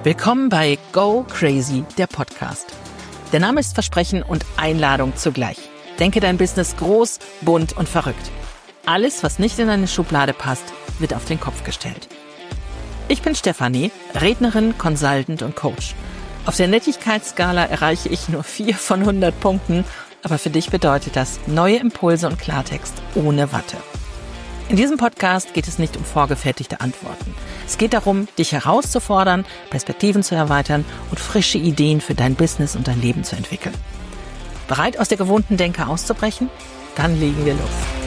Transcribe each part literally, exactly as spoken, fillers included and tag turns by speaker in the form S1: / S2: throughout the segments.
S1: Willkommen bei Go Crazy, der Podcast. Der Name ist Versprechen und Einladung zugleich. Denke dein Business groß, bunt und verrückt. Alles, was nicht in eine Schublade passt, wird auf den Kopf gestellt. Ich bin Stefanie, Rednerin, Consultant und Coach. Auf der Nettigkeitsskala erreiche ich nur vier von hundert Punkten, aber für dich bedeutet das neue Impulse und Klartext ohne Watte. In diesem Podcast geht es nicht um vorgefertigte Antworten. Es geht darum, dich herauszufordern, Perspektiven zu erweitern und frische Ideen für dein Business und dein Leben zu entwickeln. Bereit, aus der gewohnten Denke auszubrechen? Dann legen wir los.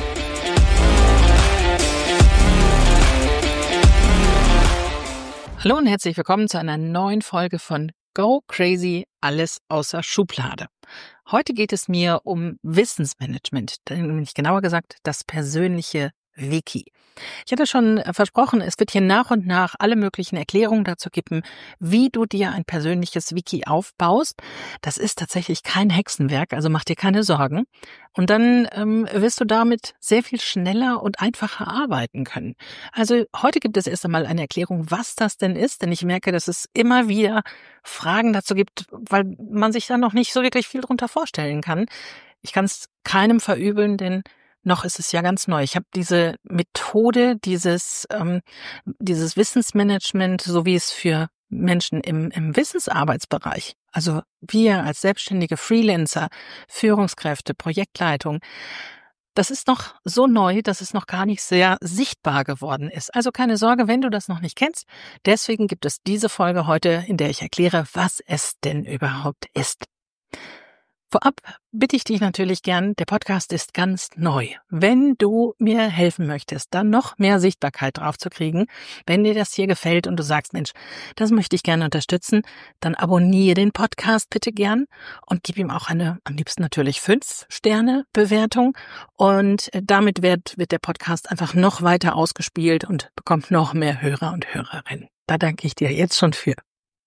S1: Hallo und herzlich willkommen zu einer neuen Folge von Go Crazy, alles außer Schublade. Heute geht es mir um Wissensmanagement, nämlich genauer gesagt das persönliche Wiki. Ich hatte schon versprochen, es wird hier nach und nach alle möglichen Erklärungen dazu geben, wie du dir ein persönliches Wiki aufbaust. Das ist tatsächlich kein Hexenwerk, also mach dir keine Sorgen. Und dann ähm, wirst du damit sehr viel schneller und einfacher arbeiten können. Also heute gibt es erst einmal eine Erklärung, was das denn ist, denn ich merke, dass es immer wieder Fragen dazu gibt, weil man sich da noch nicht so wirklich viel drunter vorstellen kann. Ich kann es keinem verübeln, denn noch ist es ja ganz neu. Ich habe diese Methode, dieses ähm, dieses Wissensmanagement, so wie es für Menschen im, im Wissensarbeitsbereich, also wir als selbstständige Freelancer, Führungskräfte, Projektleitung, das ist noch so neu, dass es noch gar nicht sehr sichtbar geworden ist. Also keine Sorge, wenn du das noch nicht kennst. Deswegen gibt es diese Folge heute, in der ich erkläre, was es denn überhaupt ist. Vorab bitte ich dich natürlich gern, der Podcast ist ganz neu. Wenn du mir helfen möchtest, da noch mehr Sichtbarkeit drauf zu kriegen, wenn dir das hier gefällt und du sagst, Mensch, das möchte ich gerne unterstützen, dann abonniere den Podcast bitte gern und gib ihm auch eine, am liebsten natürlich fünf Sterne Bewertung und damit wird, wird der Podcast einfach noch weiter ausgespielt und bekommt noch mehr Hörer und Hörerinnen. Da danke ich dir jetzt schon für.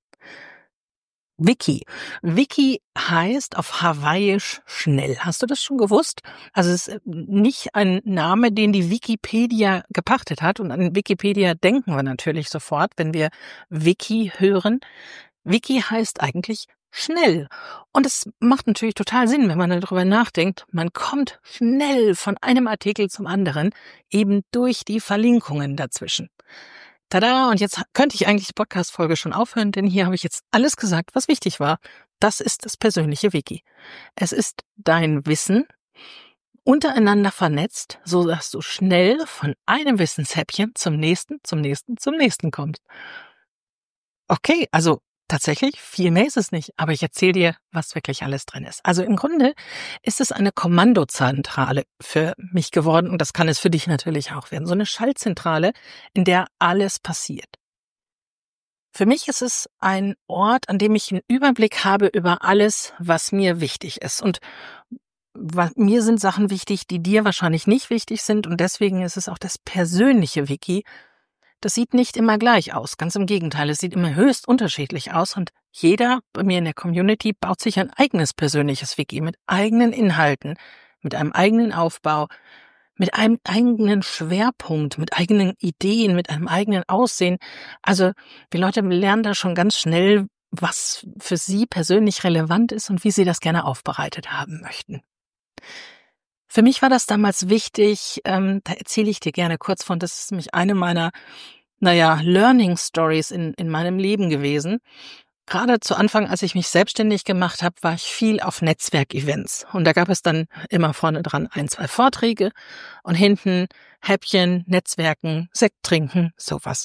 S1: Wiki. Wiki heißt auf Hawaiisch schnell. Hast du das schon gewusst? Also es ist nicht ein Name, den die Wikipedia gepachtet hat. Und an Wikipedia denken wir natürlich sofort, wenn wir Wiki hören. Wiki heißt eigentlich schnell. Und es macht natürlich total Sinn, wenn man darüber nachdenkt. Man kommt schnell von einem Artikel zum anderen, eben durch die Verlinkungen dazwischen. Tada, und jetzt könnte ich eigentlich die Podcast-Folge schon aufhören, denn hier habe ich jetzt alles gesagt, was wichtig war. Das ist das persönliche Wiki. Es ist dein Wissen untereinander vernetzt, so dass du schnell von einem Wissenshäppchen zum nächsten, zum nächsten, zum nächsten kommst. Okay, also tatsächlich, viel mehr ist es nicht, aber ich erzähle dir, was wirklich alles drin ist. Also im Grunde ist es eine Kommandozentrale für mich geworden und das kann es für dich natürlich auch werden. So eine Schaltzentrale, in der alles passiert. Für mich ist es ein Ort, an dem ich einen Überblick habe über alles, was mir wichtig ist. Und mir sind Sachen wichtig, die dir wahrscheinlich nicht wichtig sind und deswegen ist es auch das persönliche Wiki. Das sieht nicht immer gleich aus, ganz im Gegenteil, es sieht immer höchst unterschiedlich aus und jeder bei mir in der Community baut sich ein eigenes persönliches Wiki mit eigenen Inhalten, mit einem eigenen Aufbau, mit einem eigenen Schwerpunkt, mit eigenen Ideen, mit einem eigenen Aussehen. Also die Leute lernen da schon ganz schnell, was für sie persönlich relevant ist und wie sie das gerne aufbereitet haben möchten. Für mich war das damals wichtig, ähm, da erzähle ich dir gerne kurz von, das ist nämlich eine meiner, naja, Learning Stories in, in meinem Leben gewesen. Gerade zu Anfang, als ich mich selbstständig gemacht habe, war ich viel auf Netzwerkevents. Und da gab es dann immer vorne dran ein, zwei Vorträge und hinten Häppchen, Netzwerken, Sekt trinken, sowas.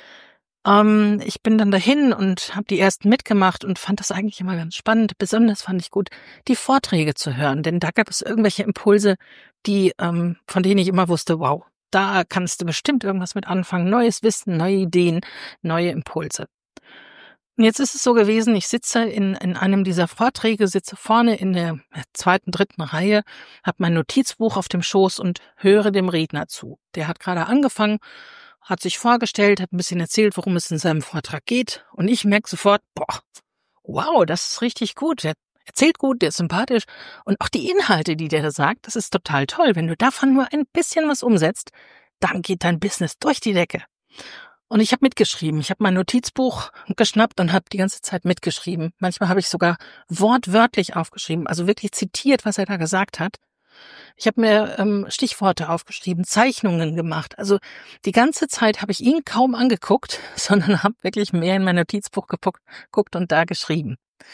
S1: Ähm, ich bin dann dahin und habe die ersten mitgemacht und fand das eigentlich immer ganz spannend. Besonders fand ich gut, die Vorträge zu hören, denn da gab es irgendwelche Impulse, die ähm, von denen ich immer wusste, wow, da kannst du bestimmt irgendwas mit anfangen. Neues Wissen, neue Ideen, neue Impulse. Und jetzt ist es so gewesen, ich sitze in, in einem dieser Vorträge, sitze vorne in der zweiten, dritten Reihe, habe mein Notizbuch auf dem Schoß und höre dem Redner zu. Der hat gerade angefangen, hat sich vorgestellt, hat ein bisschen erzählt, worum es in seinem Vortrag geht. Und ich merke sofort, boah, wow, das ist richtig gut. Der erzählt gut, der ist sympathisch. Und auch die Inhalte, die der da sagt, das ist total toll. Wenn du davon nur ein bisschen was umsetzt, dann geht dein Business durch die Decke. Und ich habe mitgeschrieben. Ich habe mein Notizbuch geschnappt und habe die ganze Zeit mitgeschrieben. Manchmal habe ich sogar wortwörtlich aufgeschrieben, also wirklich zitiert, was er da gesagt hat. Ich habe mir ähm, Stichworte aufgeschrieben, Zeichnungen gemacht. Also die ganze Zeit habe ich ihn kaum angeguckt, sondern habe wirklich mehr in mein Notizbuch geguckt, geguckt und da geschrieben.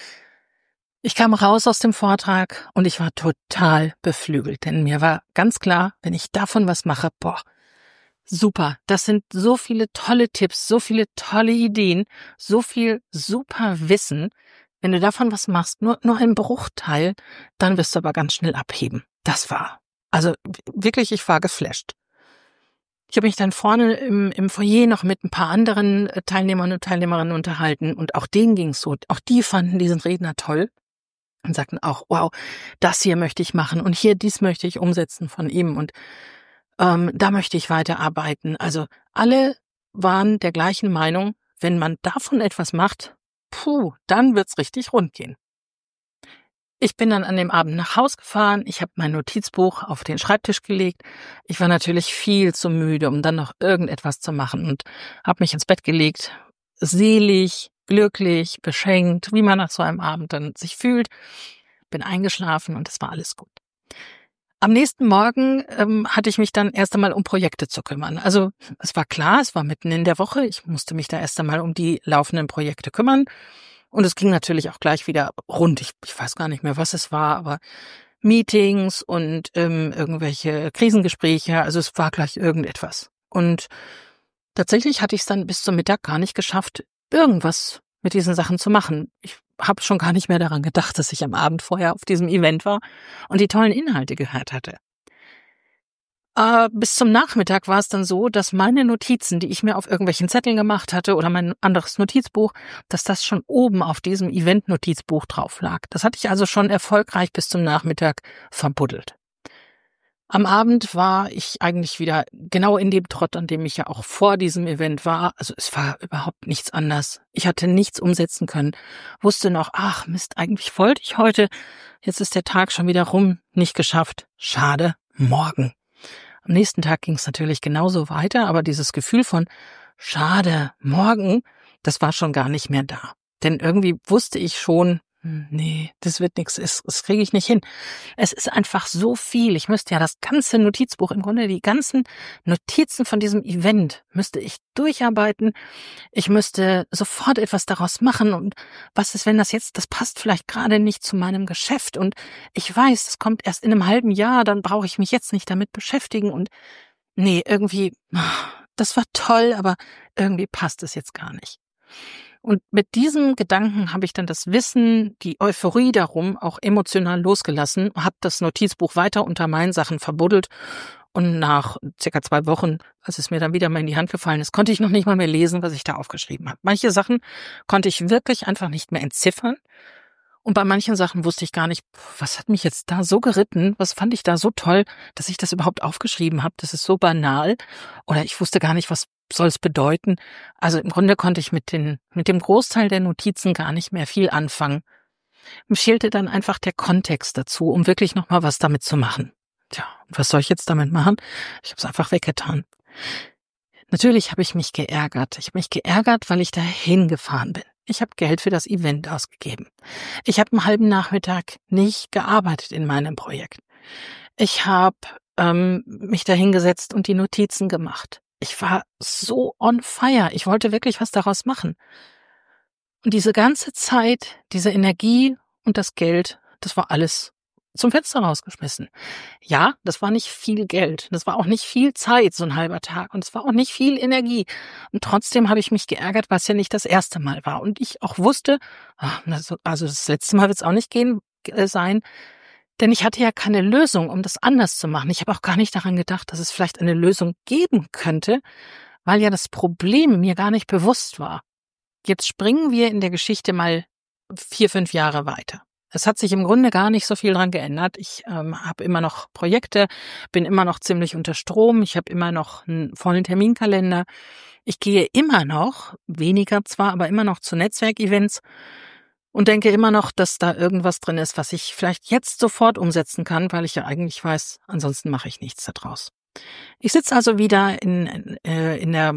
S1: Ich kam raus aus dem Vortrag und ich war total beflügelt, denn mir war ganz klar, wenn ich davon was mache, boah, super, das sind so viele tolle Tipps, so viele tolle Ideen, so viel super Wissen. Wenn du davon was machst, nur nur ein Bruchteil, dann wirst du aber ganz schnell abheben. Das war, also wirklich, ich war geflasht. Ich habe mich dann vorne im, im Foyer noch mit ein paar anderen Teilnehmern und Teilnehmerinnen unterhalten und auch denen ging's so. Auch die fanden diesen Redner toll und sagten auch, wow, das hier möchte ich machen und hier dies möchte ich umsetzen von ihm und ähm, da möchte ich weiterarbeiten. Also alle waren der gleichen Meinung, wenn man davon etwas macht, puh, dann wird's richtig rund gehen. Ich bin dann an dem Abend nach Haus gefahren, ich habe mein Notizbuch auf den Schreibtisch gelegt. Ich war natürlich viel zu müde, um dann noch irgendetwas zu machen und habe mich ins Bett gelegt, selig, glücklich, beschenkt, wie man nach so einem Abend dann sich fühlt. Bin eingeschlafen und es war alles gut. Am nächsten Morgen ähm, hatte ich mich dann erst einmal um Projekte zu kümmern. Also es war klar, es war mitten in der Woche, ich musste mich da erst einmal um die laufenden Projekte kümmern. Und es ging natürlich auch gleich wieder rund. Ich, ich weiß gar nicht mehr, was es war, aber Meetings und ähm, irgendwelche Krisengespräche, also es war gleich irgendetwas. Und tatsächlich hatte ich es dann bis zum Mittag gar nicht geschafft, irgendwas mit diesen Sachen zu machen. Ich habe schon gar nicht mehr daran gedacht, dass ich am Abend vorher auf diesem Event war und die tollen Inhalte gehört hatte. Äh, bis zum Nachmittag war es dann so, dass meine Notizen, die ich mir auf irgendwelchen Zetteln gemacht hatte oder mein anderes Notizbuch, dass das schon oben auf diesem Event-Notizbuch drauf lag. Das hatte ich also schon erfolgreich bis zum Nachmittag verbuddelt. Am Abend war ich eigentlich wieder genau in dem Trott, an dem ich ja auch vor diesem Event war. Also es war überhaupt nichts anders. Ich hatte nichts umsetzen können. Wusste noch, ach Mist, eigentlich wollte ich heute. Jetzt ist der Tag schon wieder rum. Nicht geschafft. Schade. Morgen. Am nächsten Tag ging es natürlich genauso weiter, aber dieses Gefühl von schade, morgen, das war schon gar nicht mehr da. Denn irgendwie wusste ich schon, nee, das wird nichts, das, das kriege ich nicht hin. Es ist einfach so viel. Ich müsste ja das ganze Notizbuch, im Grunde die ganzen Notizen von diesem Event, müsste ich durcharbeiten. Ich müsste sofort etwas daraus machen. Und was ist, wenn das jetzt, das passt vielleicht gerade nicht zu meinem Geschäft. Und ich weiß, es kommt erst in einem halben Jahr, dann brauche ich mich jetzt nicht damit beschäftigen. Und nee, irgendwie, das war toll, aber irgendwie passt es jetzt gar nicht. Und mit diesem Gedanken habe ich dann das Wissen, die Euphorie darum auch emotional losgelassen, habe das Notizbuch weiter unter meinen Sachen verbuddelt und nach circa zwei Wochen, als es mir dann wieder mal in die Hand gefallen ist, konnte ich noch nicht mal mehr lesen, was ich da aufgeschrieben habe. Manche Sachen konnte ich wirklich einfach nicht mehr entziffern und bei manchen Sachen wusste ich gar nicht, was hat mich jetzt da so geritten, was fand ich da so toll, dass ich das überhaupt aufgeschrieben habe. Das ist so banal oder ich wusste gar nicht, was soll es bedeuten. Also im Grunde konnte ich mit den mit dem Großteil der Notizen gar nicht mehr viel anfangen. Mir fehlte dann einfach der Kontext dazu, um wirklich nochmal was damit zu machen. Tja, und was soll ich jetzt damit machen? Ich habe es einfach weggetan. Natürlich habe ich mich geärgert. Ich habe mich geärgert, weil ich da hingefahren bin. Ich habe Geld für das Event ausgegeben. Ich habe einen halben Nachmittag nicht gearbeitet in meinem Projekt. Ich habe ähm, mich da hingesetzt und die Notizen gemacht. Ich war so on fire. Ich wollte wirklich was daraus machen. Und diese ganze Zeit, diese Energie und das Geld, das war alles zum Fenster rausgeschmissen. Ja, das war nicht viel Geld. Das war auch nicht viel Zeit, so ein halber Tag. Und es war auch nicht viel Energie. Und trotzdem habe ich mich geärgert, weil es ja nicht das erste Mal war. Und ich auch wusste, also das letzte Mal wird es auch nicht gehen äh, sein. Denn ich hatte ja keine Lösung, um das anders zu machen. Ich habe auch gar nicht daran gedacht, dass es vielleicht eine Lösung geben könnte, weil ja das Problem mir gar nicht bewusst war. Jetzt springen wir in der Geschichte mal vier, fünf Jahre weiter. Es hat sich im Grunde gar nicht so viel dran geändert. Ich ähm, habe immer noch Projekte, bin immer noch ziemlich unter Strom. Ich habe immer noch einen vollen Terminkalender. Ich gehe immer noch, weniger zwar, aber immer noch zu Netzwerkevents. Und denke immer noch, dass da irgendwas drin ist, was ich vielleicht jetzt sofort umsetzen kann, weil ich ja eigentlich weiß, ansonsten mache ich nichts daraus. Ich sitze also wieder in, in, in der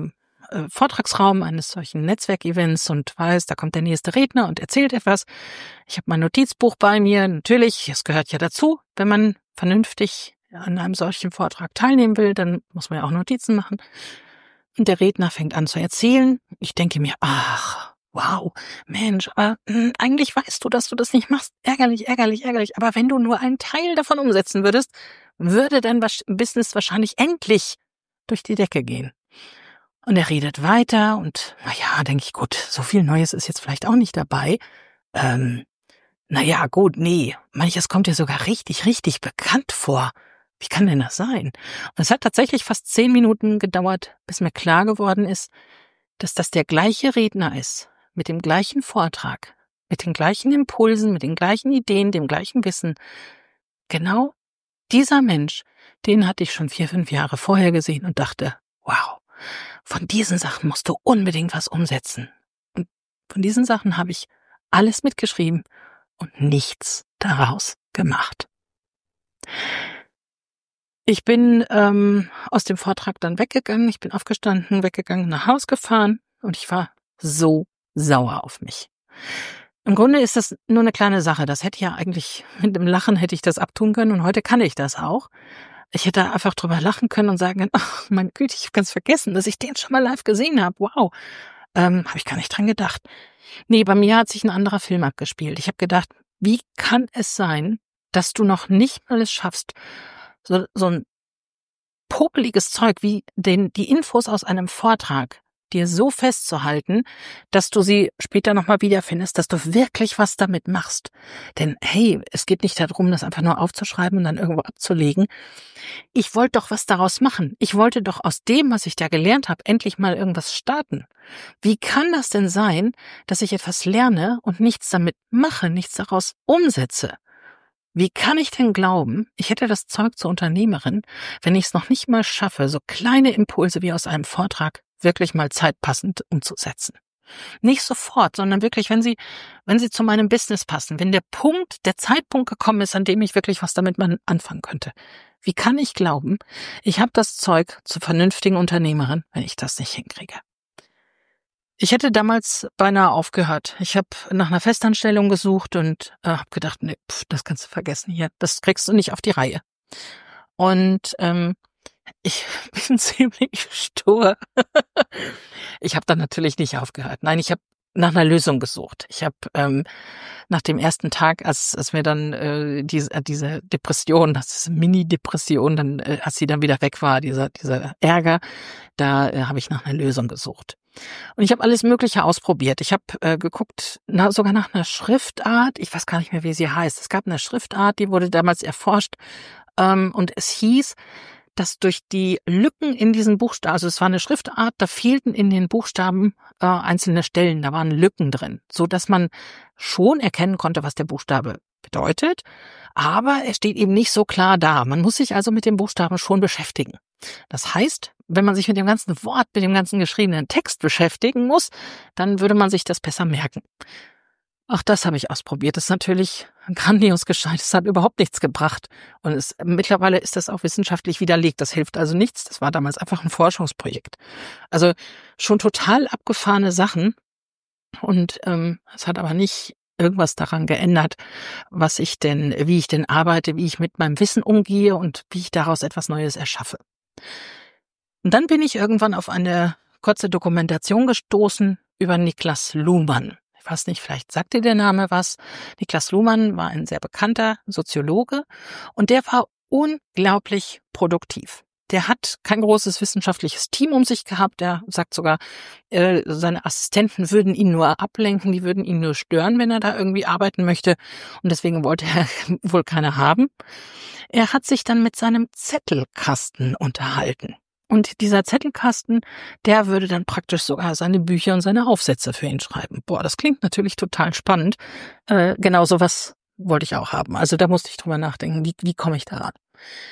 S1: äh, Vortragsraum eines solchen Netzwerkevents und weiß, da kommt der nächste Redner und erzählt etwas. Ich habe mein Notizbuch bei mir. Natürlich, es gehört ja dazu, wenn man vernünftig an einem solchen Vortrag teilnehmen will, dann muss man ja auch Notizen machen. Und der Redner fängt an zu erzählen. Ich denke mir, ach, wow, Mensch, aber mh, eigentlich weißt du, dass du das nicht machst. Ärgerlich, ärgerlich, ärgerlich. Aber wenn du nur einen Teil davon umsetzen würdest, würde dein Business wahrscheinlich endlich durch die Decke gehen. Und er redet weiter und naja, denke ich, gut, so viel Neues ist jetzt vielleicht auch nicht dabei. Ähm, naja, gut, nee, manches kommt dir sogar richtig, richtig bekannt vor. Wie kann denn das sein? Und es hat tatsächlich fast zehn Minuten gedauert, bis mir klar geworden ist, dass das der gleiche Redner ist, mit dem gleichen Vortrag, mit den gleichen Impulsen, mit den gleichen Ideen, dem gleichen Wissen. Genau dieser Mensch, den hatte ich schon vier, fünf Jahre vorher gesehen und dachte, wow, von diesen Sachen musst du unbedingt was umsetzen. Und von diesen Sachen habe ich alles mitgeschrieben und nichts daraus gemacht. Ich bin ähm, aus dem Vortrag dann weggegangen, ich bin aufgestanden, weggegangen, nach Haus gefahren und ich war so sauer auf mich. Im Grunde ist das nur eine kleine Sache, das hätte ja eigentlich, mit dem Lachen hätte ich das abtun können und heute kann ich das auch. Ich hätte einfach drüber lachen können und sagen können, ach meine Güte, ich habe ganz vergessen, dass ich den schon mal live gesehen habe, wow, ähm, habe ich gar nicht dran gedacht. Nee, bei mir hat sich ein anderer Film abgespielt. Ich habe gedacht, wie kann es sein, dass du noch nicht mal es schaffst, so, so ein popeliges Zeug wie den, die Infos aus einem Vortrag dir so festzuhalten, dass du sie später nochmal wiederfindest, dass du wirklich was damit machst. Denn hey, es geht nicht darum, das einfach nur aufzuschreiben und dann irgendwo abzulegen. Ich wollte doch was daraus machen. Ich wollte doch aus dem, was ich da gelernt habe, endlich mal irgendwas starten. Wie kann das denn sein, dass ich etwas lerne und nichts damit mache, nichts daraus umsetze? Wie kann ich denn glauben, ich hätte das Zeug zur Unternehmerin, wenn ich es noch nicht mal schaffe, so kleine Impulse wie aus einem Vortrag wirklich mal zeitpassend umzusetzen? Nicht sofort, sondern wirklich, wenn sie, wenn sie zu meinem Business passen, wenn der Punkt, der Zeitpunkt gekommen ist, an dem ich wirklich was damit mal anfangen könnte. Wie kann ich glauben, ich habe das Zeug zur vernünftigen Unternehmerin, wenn ich das nicht hinkriege? Ich hätte damals beinahe aufgehört. Ich habe nach einer Festanstellung gesucht und äh, habe gedacht, nee, pf, das kannst du vergessen hier, das kriegst du nicht auf die Reihe. Und ähm, ich bin ziemlich stur. Ich habe dann natürlich nicht aufgehört. Nein, ich habe nach einer Lösung gesucht. Ich habe ähm, nach dem ersten Tag, als, als mir dann äh, diese, äh, diese Depression, das ist Mini-Depression, dann, äh, als sie dann wieder weg war, dieser, dieser Ärger, da äh, habe ich nach einer Lösung gesucht. Und ich habe alles Mögliche ausprobiert. Ich habe äh, geguckt, na, sogar nach einer Schriftart. Ich weiß gar nicht mehr, wie sie heißt. Es gab eine Schriftart, die wurde damals erforscht. Ähm, und es hieß, dass durch die Lücken in diesen Buchstaben, also es war eine Schriftart, da fehlten in den Buchstaben äh, einzelne Stellen, da waren Lücken drin, so dass man schon erkennen konnte, was der Buchstabe bedeutet, aber er steht eben nicht so klar da. Man muss sich also mit dem Buchstaben schon beschäftigen. Das heißt, wenn man sich mit dem ganzen Wort, mit dem ganzen geschriebenen Text beschäftigen muss, dann würde man sich das besser merken. Auch das habe ich ausprobiert. Das ist natürlich grandios gescheitert. Es hat überhaupt nichts gebracht. Und es, mittlerweile ist das auch wissenschaftlich widerlegt. Das hilft also nichts. Das war damals einfach ein Forschungsprojekt. Also schon total abgefahrene Sachen. Und ähm, es hat aber nicht irgendwas daran geändert, was ich denn, wie ich denn arbeite, wie ich mit meinem Wissen umgehe und wie ich daraus etwas Neues erschaffe. Und dann bin ich irgendwann auf eine kurze Dokumentation gestoßen über Niklas Luhmann. Ich weiß nicht, vielleicht sagt dir der Name was. Niklas Luhmann war ein sehr bekannter Soziologe und der war unglaublich produktiv. Der hat kein großes wissenschaftliches Team um sich gehabt. Der sagt sogar, äh, seine Assistenten würden ihn nur ablenken, die würden ihn nur stören, wenn er da irgendwie arbeiten möchte. Und deswegen wollte er wohl keine haben. Er hat sich dann mit seinem Zettelkasten unterhalten. Und dieser Zettelkasten, der würde dann praktisch sogar seine Bücher und seine Aufsätze für ihn schreiben. Boah, das klingt natürlich total spannend. Äh, genau sowas wollte ich auch haben. Also da musste ich drüber nachdenken, wie, wie komme ich daran?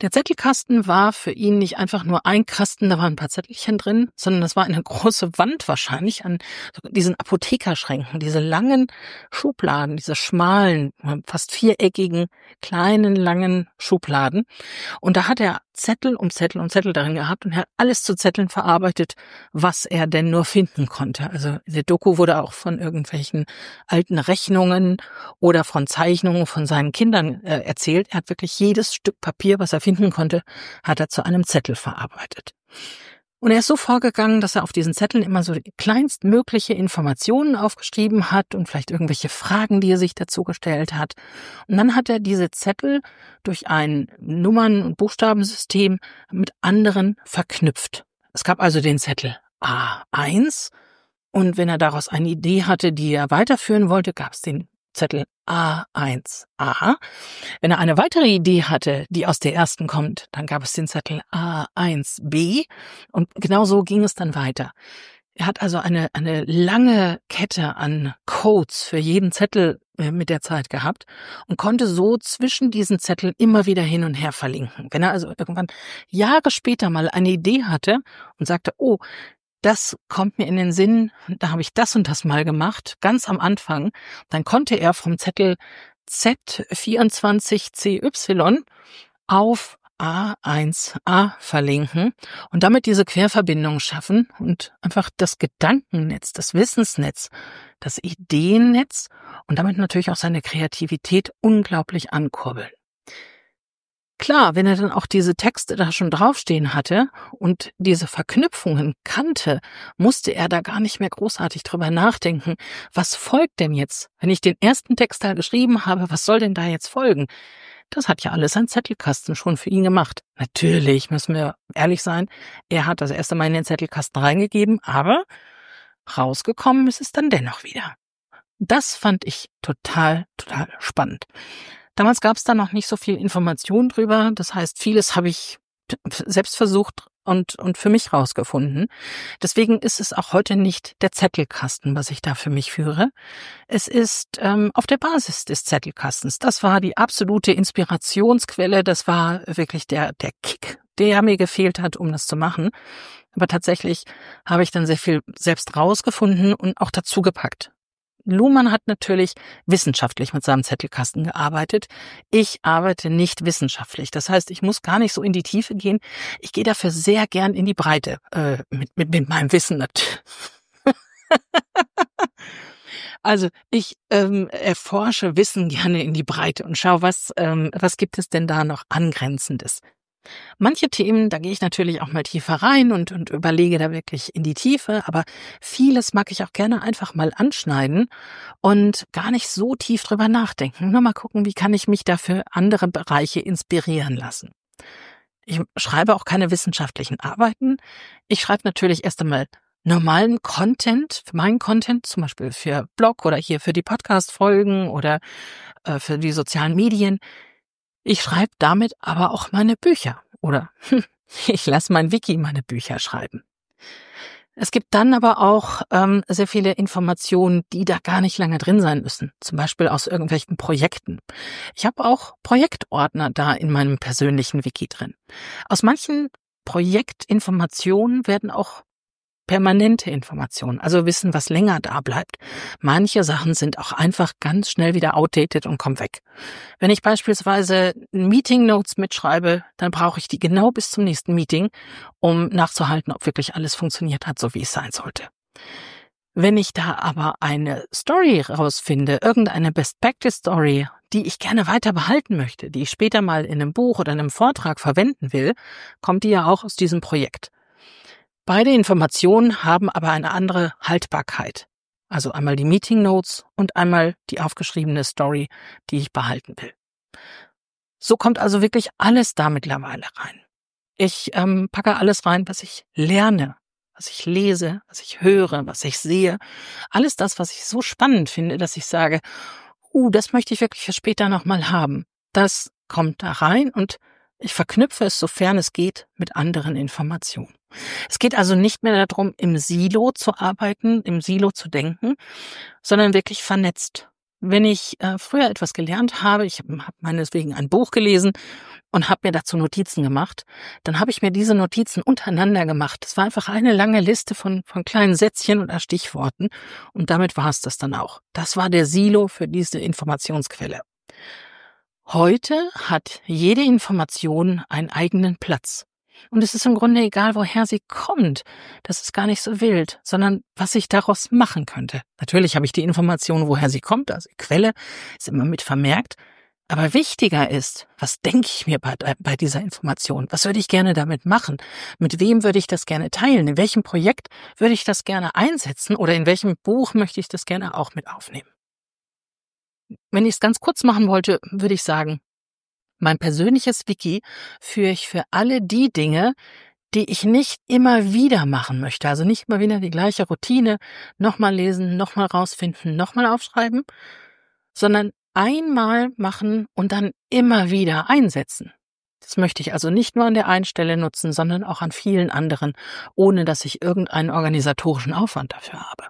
S1: Der Zettelkasten war für ihn nicht einfach nur ein Kasten, da waren ein paar Zettelchen drin, sondern das war eine große Wand wahrscheinlich an diesen Apothekerschränken, diese langen Schubladen, diese schmalen, fast viereckigen, kleinen, langen Schubladen. Und da hat er Zettel um Zettel um Zettel darin gehabt und er hat alles zu Zetteln verarbeitet, was er denn nur finden konnte. Also die Doku wurde auch von irgendwelchen alten Rechnungen oder von Zeichnungen von seinen Kindern äh, erzählt. Er hat wirklich jedes Stück Papier, was er finden konnte, hat er zu einem Zettel verarbeitet. Und er ist so vorgegangen, dass er auf diesen Zetteln immer so die kleinstmögliche Informationen aufgeschrieben hat und vielleicht irgendwelche Fragen, die er sich dazu gestellt hat. Und dann hat er diese Zettel durch ein Nummern- und Buchstabensystem mit anderen verknüpft. Es gab also den Zettel A eins und wenn er daraus eine Idee hatte, die er weiterführen wollte, gab es den Zettel A eins A. Wenn er eine weitere Idee hatte, die aus der ersten kommt, dann gab es den Zettel A eins B und genau so ging es dann weiter. Er hat also eine, eine lange Kette an Codes für jeden Zettel mit der Zeit gehabt und konnte so zwischen diesen Zetteln immer wieder hin und her verlinken. Wenn er also irgendwann Jahre später mal eine Idee hatte und sagte, oh, das kommt mir in den Sinn, da habe ich das und das mal gemacht, ganz am Anfang. Dann konnte er vom Zettel Z vierundzwanzig C Y auf A eins A verlinken und damit diese Querverbindung schaffen und einfach das Gedankennetz, das Wissensnetz, das Ideennetz und damit natürlich auch seine Kreativität unglaublich ankurbeln. Klar, wenn er dann auch diese Texte da schon draufstehen hatte und diese Verknüpfungen kannte, musste er da gar nicht mehr großartig drüber nachdenken. Was folgt denn jetzt? Wenn ich den ersten Text da geschrieben habe, was soll denn da jetzt folgen? Das hat ja alles ein Zettelkasten schon für ihn gemacht. Natürlich, müssen wir ehrlich sein, er hat das erste Mal in den Zettelkasten reingegeben, aber rausgekommen ist es dann dennoch wieder. Das fand ich total, total spannend. Damals gab es da noch nicht so viel Information drüber. Das heißt, vieles habe ich selbst versucht und, und für mich rausgefunden. Deswegen ist es auch heute nicht der Zettelkasten, was ich da für mich führe. Es ist ähm, auf der Basis des Zettelkastens. Das war die absolute Inspirationsquelle. Das war wirklich der, der Kick, der mir gefehlt hat, um das zu machen. Aber tatsächlich habe ich dann sehr viel selbst rausgefunden und auch dazu gepackt. Luhmann hat natürlich wissenschaftlich mit seinem Zettelkasten gearbeitet. Ich arbeite nicht wissenschaftlich. Das heißt, ich muss gar nicht so in die Tiefe gehen. Ich gehe dafür sehr gern in die Breite, äh, mit, mit, mit meinem Wissen. Also ich ähm, erforsche Wissen gerne in die Breite und schaue, was, ähm, was gibt es denn da noch Angrenzendes. Manche Themen, da gehe ich natürlich auch mal tiefer rein und, und überlege da wirklich in die Tiefe, aber vieles mag ich auch gerne einfach mal anschneiden und gar nicht so tief drüber nachdenken. Nur mal gucken, wie kann ich mich da für andere Bereiche inspirieren lassen. Ich schreibe auch keine wissenschaftlichen Arbeiten. Ich schreibe natürlich erst einmal normalen Content, für meinen Content, zum Beispiel für Blog oder hier für die Podcast-Folgen oder äh, für die sozialen Medien. Ich schreibe damit aber auch meine Bücher oder ich lasse mein Wiki meine Bücher schreiben. Es gibt dann aber auch ähm, sehr viele Informationen, die da gar nicht lange drin sein müssen, zum Beispiel aus irgendwelchen Projekten. Ich habe auch Projektordner da in meinem persönlichen Wiki drin. Aus manchen Projektinformationen werden auch permanente Informationen, also Wissen, was länger da bleibt. Manche Sachen sind auch einfach ganz schnell wieder outdated und kommen weg. Wenn ich beispielsweise Meeting Notes mitschreibe, dann brauche ich die genau bis zum nächsten Meeting, um nachzuhalten, ob wirklich alles funktioniert hat, so wie es sein sollte. Wenn ich da aber eine Story rausfinde, irgendeine Best Practice Story, die ich gerne weiter behalten möchte, die ich später mal in einem Buch oder einem Vortrag verwenden will, kommt die ja auch aus diesem Projekt. Beide Informationen haben aber eine andere Haltbarkeit. Also einmal die Meeting Notes und einmal die aufgeschriebene Story, die ich behalten will. So kommt also wirklich alles da mittlerweile rein. Ich ähm, packe alles rein, was ich lerne, was ich lese, was ich höre, was ich sehe. Alles das, was ich so spannend finde, dass ich sage, uh, das möchte ich wirklich für später nochmal haben. Das kommt da rein und ich verknüpfe es, sofern es geht, mit anderen Informationen. Es geht also nicht mehr darum, im Silo zu arbeiten, im Silo zu denken, sondern wirklich vernetzt. Wenn ich äh, früher etwas gelernt habe, ich habe hab meineswegen ein Buch gelesen und habe mir dazu Notizen gemacht, dann habe ich mir diese Notizen untereinander gemacht. Das war einfach eine lange Liste von, von kleinen Sätzchen oder Stichworten und damit war es das dann auch. Das war der Silo für diese Informationsquelle. Heute hat jede Information einen eigenen Platz. Und es ist im Grunde egal, woher sie kommt. Das ist gar nicht so wild, sondern was ich daraus machen könnte. Natürlich habe ich die Information, woher sie kommt, also die Quelle ist immer mit vermerkt. Aber wichtiger ist, was denke ich mir bei, bei dieser Information? Was würde ich gerne damit machen? Mit wem würde ich das gerne teilen? In welchem Projekt würde ich das gerne einsetzen? Oder in welchem Buch möchte ich das gerne auch mit aufnehmen? Wenn ich es ganz kurz machen wollte, würde ich sagen, mein persönliches Wiki führe ich für alle die Dinge, die ich nicht immer wieder machen möchte. Also nicht immer wieder die gleiche Routine, nochmal lesen, nochmal rausfinden, nochmal aufschreiben, sondern einmal machen und dann immer wieder einsetzen. Das möchte ich also nicht nur an der einen Stelle nutzen, sondern auch an vielen anderen, ohne dass ich irgendeinen organisatorischen Aufwand dafür habe.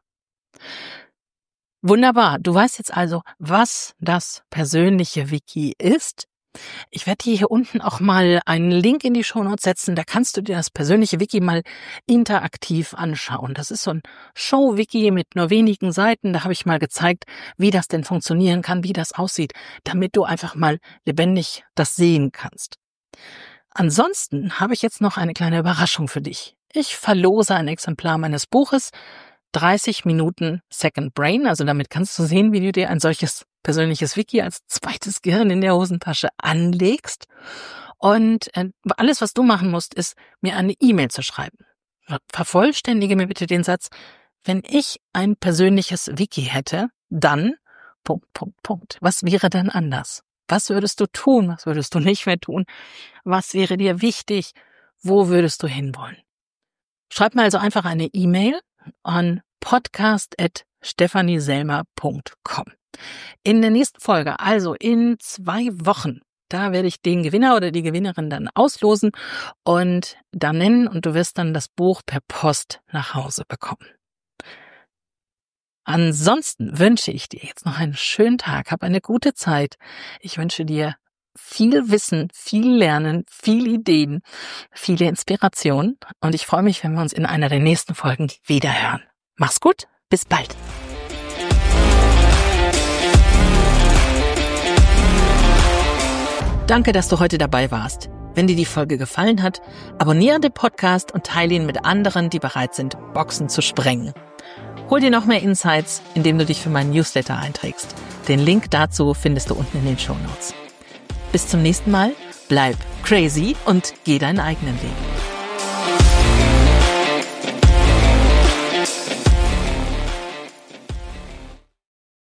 S1: Wunderbar, du weißt jetzt also, was das persönliche Wiki ist. Ich werde dir hier unten auch mal einen Link in die Shownotes setzen, da kannst du dir das persönliche Wiki mal interaktiv anschauen. Das ist so ein Show-Wiki mit nur wenigen Seiten, da habe ich mal gezeigt, wie das denn funktionieren kann, wie das aussieht, damit du einfach mal lebendig das sehen kannst. Ansonsten habe ich jetzt noch eine kleine Überraschung für dich. Ich verlose ein Exemplar meines Buches, dreißig Minuten Second Brain, also damit kannst du sehen, wie du dir ein solches persönliches Wiki als zweites Gehirn in der Hosentasche anlegst. Und äh, alles, was du machen musst, ist, mir eine E-Mail zu schreiben. Vervollständige mir bitte den Satz, wenn ich ein persönliches Wiki hätte, dann, Punkt, Punkt, Punkt. Was wäre dann anders? Was würdest du tun? Was würdest du nicht mehr tun? Was wäre dir wichtig? Wo würdest du hinwollen? Schreib mir also einfach eine E-Mail an podcast at stephanieselmer punkt com. In der nächsten Folge, also in zwei Wochen, da werde ich den Gewinner oder die Gewinnerin dann auslosen und dann nennen und du wirst dann das Buch per Post nach Hause bekommen. Ansonsten wünsche ich dir jetzt noch einen schönen Tag, hab eine gute Zeit. Ich wünsche dir viel Wissen, viel Lernen, viele Ideen, viele Inspirationen und ich freue mich, wenn wir uns in einer der nächsten Folgen wieder hören. Mach's gut, bis bald. Danke, dass du heute dabei warst. Wenn dir die Folge gefallen hat, abonniere den Podcast und teile ihn mit anderen, die bereit sind, Boxen zu sprengen. Hol dir noch mehr Insights, indem du dich für meinen Newsletter einträgst. Den Link dazu findest du unten in den Shownotes. Bis zum nächsten Mal, bleib crazy und geh deinen eigenen Weg.